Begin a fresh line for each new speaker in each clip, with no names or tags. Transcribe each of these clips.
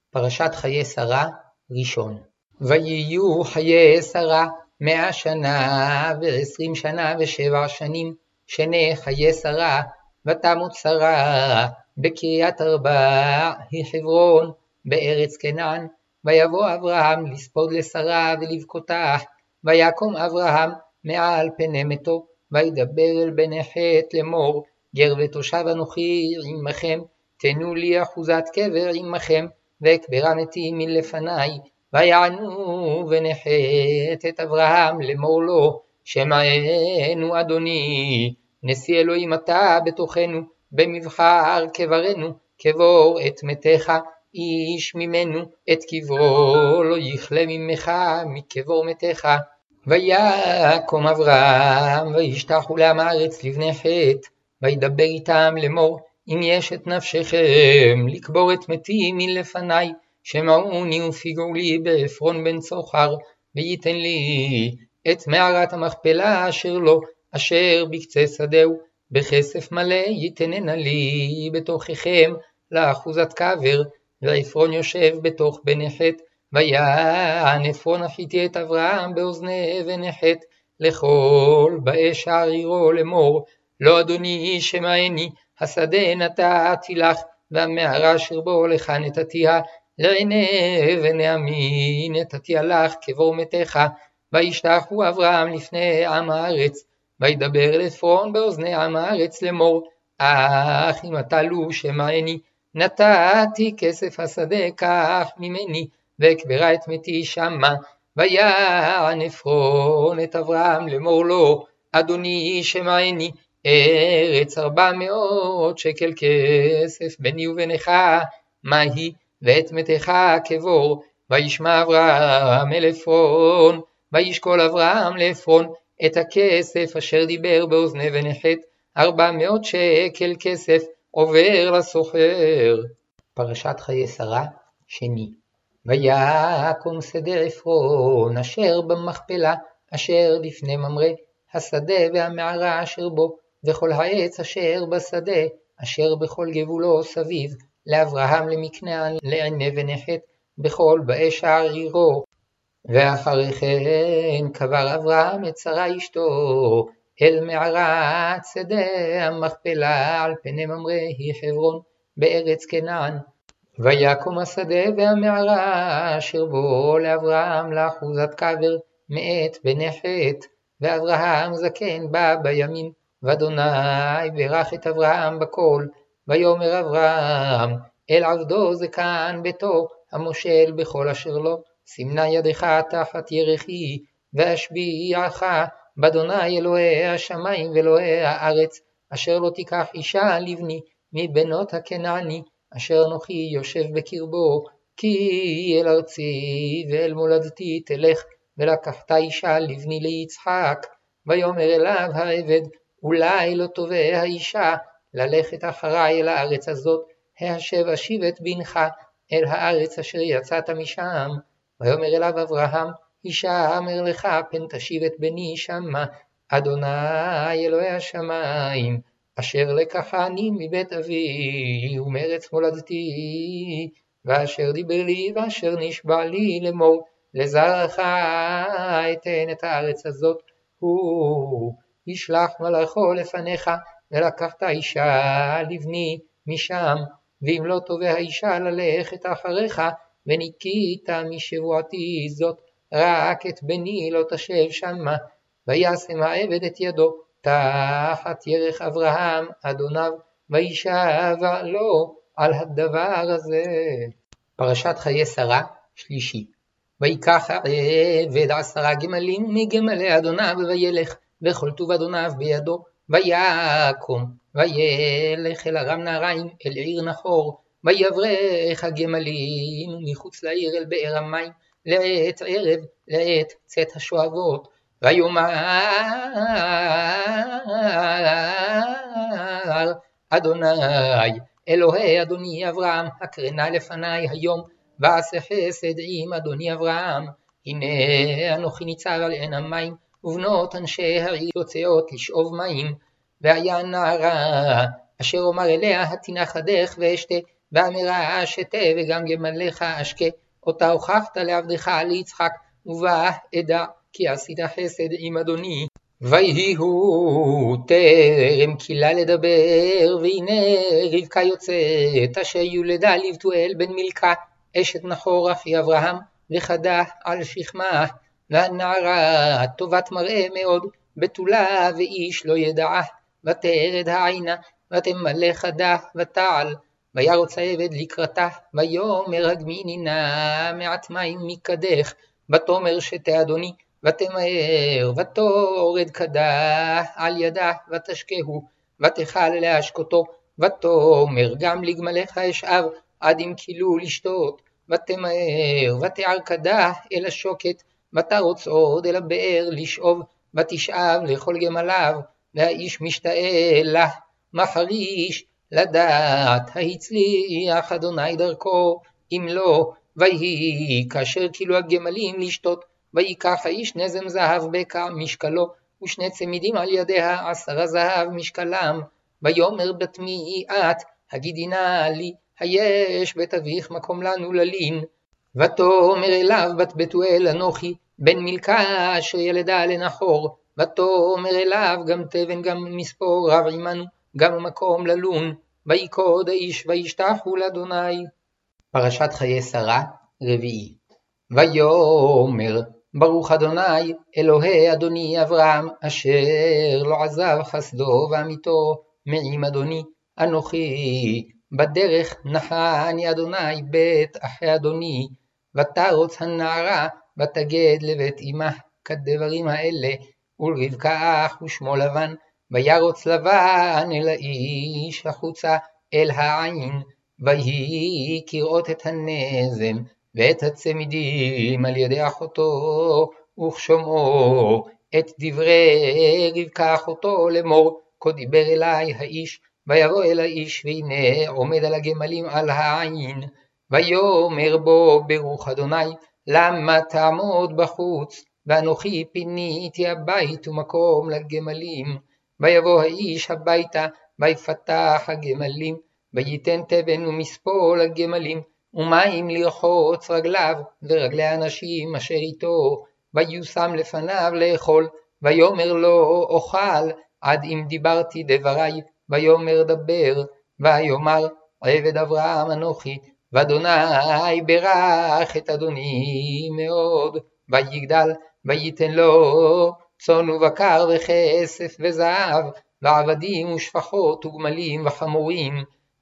פרשת חיי שרה ראשון. ויהיו חיי שרה 100 שנה ו20 שנה ו7 שנים, שני חיי שרה, ותמות שרה בקריית ארבע היא חברון בארץ כנען. ויבוא אברהם לספוד לשרה ולבכותה, ויקום אברהם מעל פני מתו, וידבר אל בני חת לאמור, גר ותושב אנוכי עמכם, תנו לי אחוזת קבר עמכם, ואקברה מתי מלפניי. ויענו בני חת את אברהם לאמור לו, שמענו אדוני, נשיא אלוהים אתה בתוכנו, במבחר קברנו, קבור את מתך איש ממנו, את קברו לא יכלה ממך מקבור מתך. ויקום אברהם וישתחו לעם הארץ לבני חת, וידבר איתם לאמור, אם יש את נפשכם לקבור את מתי מלפניי, שמעוני ופיגעו לי בעפרון בן צוחר, וייתן לי את מערת המכפלה אשר לו, אשר בקצה שדהו, בכסף מלא ייתננה לי בתוככם לאחוזת קבר. ועפרון יושב בתוך בני חת, ויען עפרון החיתי את אברהם באוזני בני חת לכל באי שער עירו לאמור, לא אדוני שמעני, השדה נתתי לך, והמערה אשר בו לך נתתיה, לעיני בני עמי נתתיה לך קבור מתך. וישתחו אברהם לפני עם הארץ, וידבר אל עפרון באוזני עם הארץ לאמור, אך אם אתה לו שמעני, נתתי כסף השדה קח ממני, ואקברה את מתי שמה. ויען עפרון את אברהם לאמור לו, אדוני שמעני, ארץ 400 שקל כסף ביני ובינך, מהי ואת מתך קבור. וישמע אברהם אל עפרון, וישקול אברהם לעפרון את הכסף אשר דיבר באוזני בני חת, 400 שקל כסף עובר לסוחר. פרשת חיי שרה שני. ויקום שדה עפרון אשר במכפלה, אשר לפני ממרא, השדה והמערה אשר בו, וכל העץ אשר בשדה, אשר בכל גבולו סביב, לאברהם למקנען לעיני בני חת, בכל באי שער עירו. ואחרי כן קבר אברהם את שרה אשתו אל מערת שדה המכפלה על פני ממרא היא חברון בארץ כנען. ויקום השדה והמערה אשר בו לאברהם לאחוזת קבר מאת בני חת, ואברהם זקן בא בימים, ואדוני ברך את אברהם בכל. ויאמר אברהם אל עבדו זקן ביתו המושל בכל אשר לו, סימנה ידך תחת ירכי, ואשביעך באדוני אלוהי השמיים ואלוהי הארץ, אשר לא תיקח אישה לבני מבנות הכנעני, אשר אנוכי יושב בקרבו, כי אל ארצי ואל מולדתי תלך, ולקחת אישה לבני ליצחק. ויאמר אליו העבד, אולי לא תובע האישה ללכת אחריי אל הארץ הזאת, השב אשיב את בנך אל הארץ אשר יצאת משם. ויאמר אליו אברהם, אישה אמר לך פן תשיב את בני שמה, אדוני אלוהי השמיים, אשר לקחני מבית אבי ומארץ מולדתי, ואשר דיבר לי ואשר נשבע לי לאמור, לזרעך אתן את הארץ הזאת, הוא ישלח מלאכו לפניך, ולקחת אישה לבני משם, ואם לא תובע האישה ללכת אחריך, וניקית משבועתי זאת, רק את בני לא תשב שמה. וישם העבד את ידו תחת ירך אברהם אדוניו, וישבע לו על הדבר הזה. פרשת חיי שרה שלישי. ויקח העבד 10 גמלים מגמלי אדוניו וילך, וכל טוב אדוניו בידו. ויקום וילך אל ארם נהריים אל עיר נחור, ויברך הגמלים מחוץ לעיר אל באר המים, לעת ערב לעת צאת השואבות. ויאמר אדוני אלוהי אדוני אברהם, הקרנה לפניי היום, ועשה חסד עם אדוני אברהם. הנה אנוכי ניצב על עין המים, ובנות אנשי העיר יוצאות לשאוב מים. והיה נערה אשר אומר אליה התנח הדך ואשתה, ואמרה שתה וגם גמליך אשקה, אותה הוכחת לעבדך ליצחק, ובא אדע כי עשית חסד עם אדוני. ויהי הוא טרם קילה לדבר, והנה רבקה יוצאת, אשר יולדה לבתואל בן מילכה, אשת נחור אחי אברהם, וחדה על שכמה, והנערה טובת מראה מאוד, בתולה ואיש לא ידעה, ותרד העינה, ותמלא חדה ותעל, וירוץ העבד לקראתה, ויאמר הגמיני נא מעט מים מקדך, ותאמר שתה אדוני, ותמהר, ותורד קדה על ידה, ותשקהו, ותאכל להשקותו, ותאמר גם לגמליך אשאב, עד אם קילו לשתות, ותמהר, ותער קדה אל השוקת, ותרוץ עוד אל הבאר לשאוב, ותשאב לכל גמליו, והאיש משתאה לה, מחריש לדעת ההצליח אדוני דרכו, אם לא, ויהי כאשר קילו הגמלים לשתות, ויקח האיש נזם זהב בקע משקלו, ושני צמידים על ידיה 10 זהב משקלם, ויאמר בתמי את, הגידי נא לי, היש בית אביך מקום לנו ללין, ותאמר אליו בת בתואל אנוכי, בן מילכה אשר ילדה לנחור, ותאמר אליו גם תבן גם מספור רב עמנו, גם מקום ללון, ויקוד האיש וישתחו לאדוני. פרשת חיי שרה רביעי. ויאמר ברוך אדוני אלוהי אדוני אברהם, אשר לא עזב חסדו ואמיתו מעם אדוני, אנוכי בדרך נחני אדוני בית אחי אדוני, ותרוץ הנערה ותגד לבית אמה, כדברים האלה, ולרבקה אח ושמו לבן, וירוץ לבן אל האיש החוצה אל העין, ויהי כראות את הנזם ואת הצמידים על ידי אחותו, וכשומעו את דברי רבקה אחותו לאמור, כה דיבר אלי האיש, ויבוא אל האיש, והנה עומד על הגמלים על העין, ויאמר בו ברוך אדוני, למה תעמוד בחוץ, ואנוכי פיניתי הבית ומקום לגמלים. ויבוא האיש הביתה, ויפתח הגמלים, וייתן תבן ומספוא לגמלים, ומים לרחוץ רגליו ורגלי האנשים אשר איתו, ויושם לפניו לאכול, ויאמר לו אוכל, עד אם דיברתי דברי, ויאמר דבר, ויאמר עבד אברהם אנוכי, ואדוני ברך את אדוני מאוד, ויגדל, וייתן לו צאן ובקר וכסף וזהב, ועבדים ושפחות וגמלים וחמורים,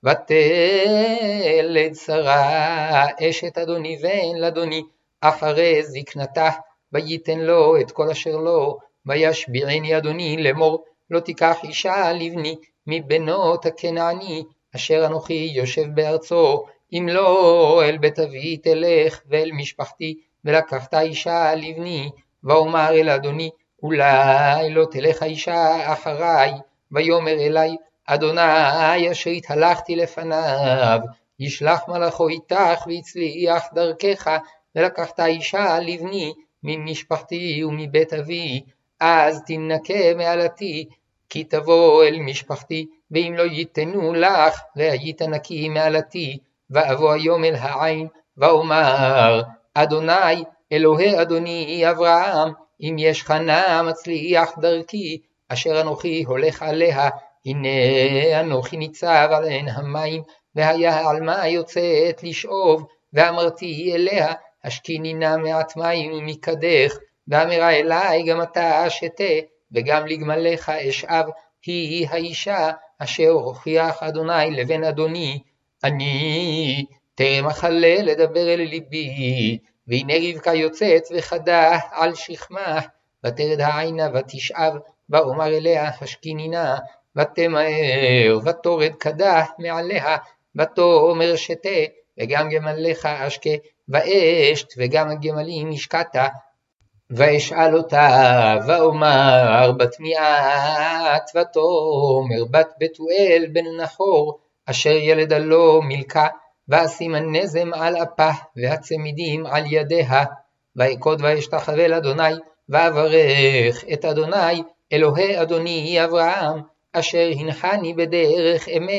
ותלד שרה אשת אדוני בן לאדוני אחרי זקנתה, וייתן לו את כל אשר לו, וישביעני אדוני לאמור, לא תיקח אישה לבני מבנות הכנעני, אשר אנוכי יושב בארצו, אם לא אל בית אבי תלך ואל משפחתי, ולקחת אישה לבני, ואומר אל אדוני, אולי לא תלך האישה אחריי, ויאמר אלי, אדוני אשר התהלכתי לפניו, ישלח מלאכו איתך ויצליח דרכך, ולקחת אישה לבני ממשפחתי ומבית אבי, אז תנקה מעלתי, כי תבוא אל משפחתי, ואם לא ייתנו לך, והיית נקי מעלתי, ואבוא היום אל העין, ואומר, אדוני, אלוהי אדוני אברהם, אם יש חנה מצליח דרכי, אשר אנוכי הולך עליה, הנה אנוכי ניצב על עין המים, והיה על מה יוצאת לשאוב, ואמרתי אליה, השקיני נא מעט מים מקדך, ואמרה אלי גם אתה שתה, וגם לגמליך אשאב, היא האישה אשר הוכיח אדוני לבן אדוני, אני טרם אכלה לדבר אל ליבי, והנה רבקה יוצאת וחדה על שכמה, ותרד העינה ותשאב, ואומר אליה השקיני נא, ותמהר ותורד קדה מעליה, ותאמר שתה, וגם גמליך אשקה, ואשת וגם הגמלים השקעת, ואשאל אותה, ואומר בת מיעט, ותאמר בת בתואל בן נחור, אשר ילדה לו מילכה, ואשים הנזם על אפה, והצמידים על ידיה, ואכוד ואשתחווה לאדוני, ואברך את אדוני, אלוהי אדוני אברהם, אשר הנחני בדרך אמת,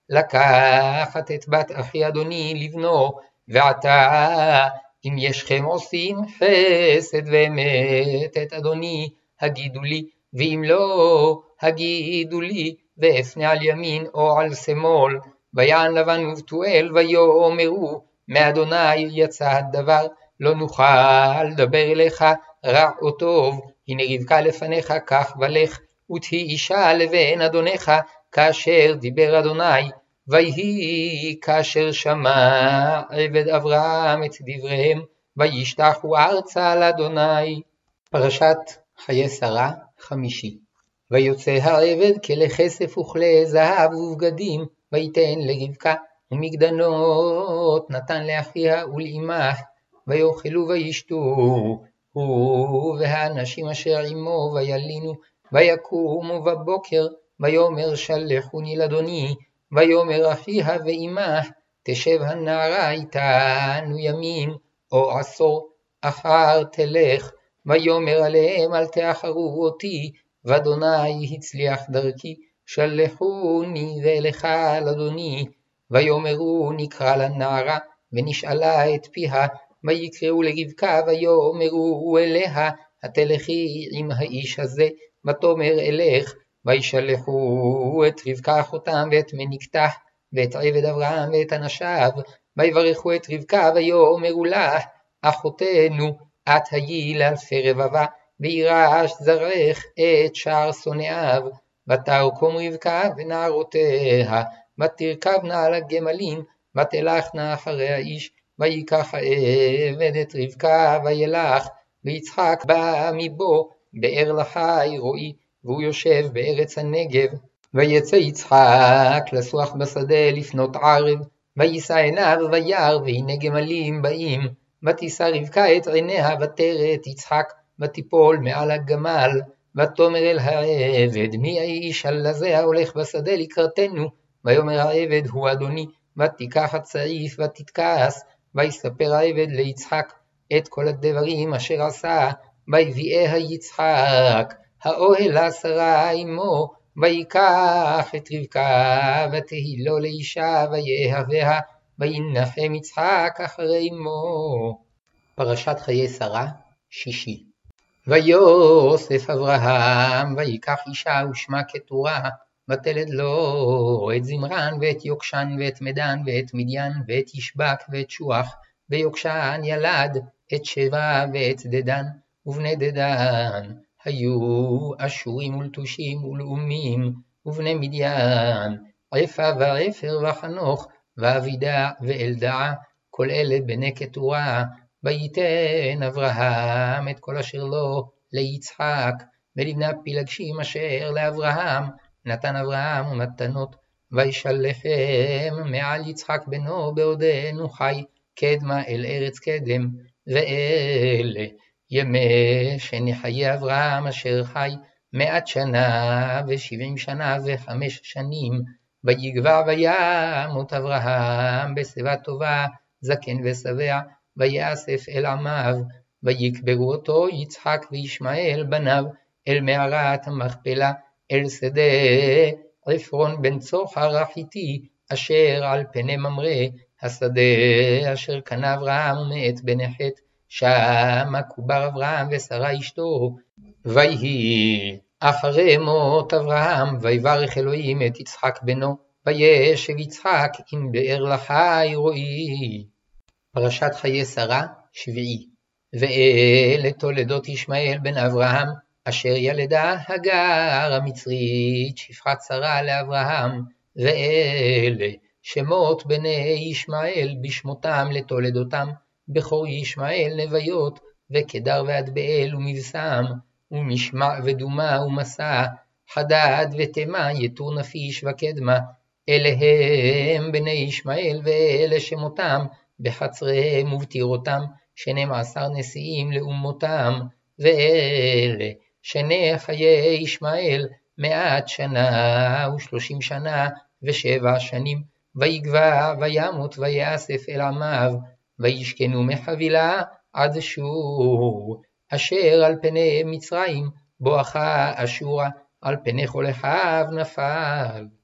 לקחת את בת אחי אדוני לבנו, ועתה אם ישכם עושים חסד ואמת את אדוני הגידו לי, ואם לא הגידו לי, ואפנה על ימין או על שמאל. ויען לבן ובתואל ויאמרו, מאדוני יצא הדבר, לא נוכל לדבר אליך רע או טוב. הנה רבקה לפניך, כך ולך, ותהי אישה לבן אדונך, כאשר דיבר אדוני. ויהי כאשר שמע עבד אברהם את דבריהם, וישתחו ארצה לאדוני. פרשת חיי שרה, 5. ויוצא העבד כלי כסף וכלי זהב ובגדים, ויתן לרבקה, ומגדנות נתן לאחיה ולאמה, ויאכלו וישתו, הוא והאנשים אשר עמו, וילינו, ויקומו בבוקר, ויאמר שלחוני לאדוני, ויאמר אחיה ואמה, תשב הנערה איתנו ימים או עשור, אחר תלך. ויאמר עליהם, אל תאחרו אותי, ואדוני הצליח דרכי, שלחוני ואלך לאדוני. ויאמרו, נקרא לנערה, ונשאלה את פיה, ויקראו לרבקה, ויאמרו אליה, התלכי עם האיש הזה, ותאמר אלך. וישלחו את רבקה אחותם, ואת מניקתה, ואת עבד אברהם, ואת אנשיו, ויברכו את רבקה, ויאמרו לה, אחותנו, את היי לאלפי רבבה, וירש זרעך את שער שונאיו. ותרקום רבקה ונערותיה, ותרכבנה על הגמלים, ותלכנה אחרי האיש. ויקח העבד את רבקה וילך, ויצחק בא מבו, באר לחי רועי, והוא יושב בארץ הנגב. ויצא יצחק לסוח בשדה לפנות ערב, ויישא עיניו וירא, והנה גמלים באים. ותישא רבקה את עיניה, ותרא את יצחק, ותיפול מעל הגמל. ותאמר אל העבד, מי האיש הלזה ההולך בשדה לקראתנו? ויאמר העבד, הוא אדוני. ותיקח הצעיף ותתכס. ויספר העבד ליצחק את כל הדברים אשר עשה. ויביאה יצחק האוהל לשרה אמו, ויקח את רבקה ותהי לו לאישה, ויאהביה, וינחם יצחק אחרי אמו. פרשת חיי שרה, 6. ויוסף אברהם, ויקח אישה ושמה קטורה, ותלד לו את זמרן ואת יוקשן ואת מדן ואת מדיין ואת ישבק ואת שוח. ויוקשן ילד את שבע ואת דדן, ובני דדן היו אשורים ולטושים ולאומים. ובני מדיין עפה ועפר וחנוך ואבידע ואלדע, כל אלה בני קטורה. ויתן אברהם את כל אשר לו ליצחק, ולבני הפילגשים אשר לאברהם נתן אברהם מתנות. וישלחם מעל יצחק בנו בעודנו חי, קדמה אל ארץ קדם. ואלה ימי שנחיה אברהם אשר חי 100 שנה ו70 שנה ו5 שנים. ויגבע וימות אברהם בשיבה טובה, זקן ושבע, ויאסף אל עמיו. ויקברו אותו יצחק וישמעאל בניו אל מערת המכפלה, אל שדה עפרון בן צוחר החיתי, אשר על פני ממרא, השדה אשר קנה אברהם מאת בני חת. שם קובר אברהם ושרה אשתו. ויהי אחרי מות אברהם, ויברך אלוהים את יצחק בנו, וישב יצחק עם באר לחי רועי. פרשת חיי שרה, 7. ואלה תולדות ישמעאל בן אברהם, אשר ילדה הגר המצרית, שפחת שרה לאברהם. ואלה שמות בני ישמעאל בשמותם לתולדותם, בכור ישמעאל נביות, וקדר ועדבאל ומבשם, ומשמע ודומה ומסע, חדד ותמה, יתור נפיש וקדמה. אלה הם בני ישמעאל, ואלה שמותם בחצריהם ובטירותם, 12 נשיאים לאומותם. ואלה שני חיי ישמעאל 100 שנה ו30 שנה ו7 שנים. ויגבע וימות ויאסף אל עמיו, וישכנו מחבילה עד שור, אשר על פני מצרים בואכה אשורה, על פני כל אחיו נפל.